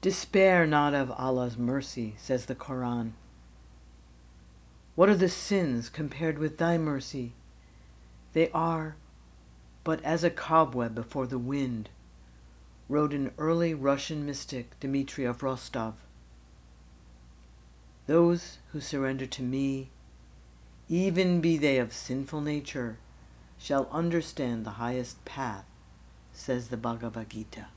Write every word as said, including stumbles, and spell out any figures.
Despair not of Allah's mercy, says the Quran. What are the sins compared with thy mercy? They are but as a cobweb before the wind, wrote an early Russian mystic, Dmitri of Rostov. Those who surrender to me, even be they of sinful nature, shall understand the highest path, says the Bhagavad Gita.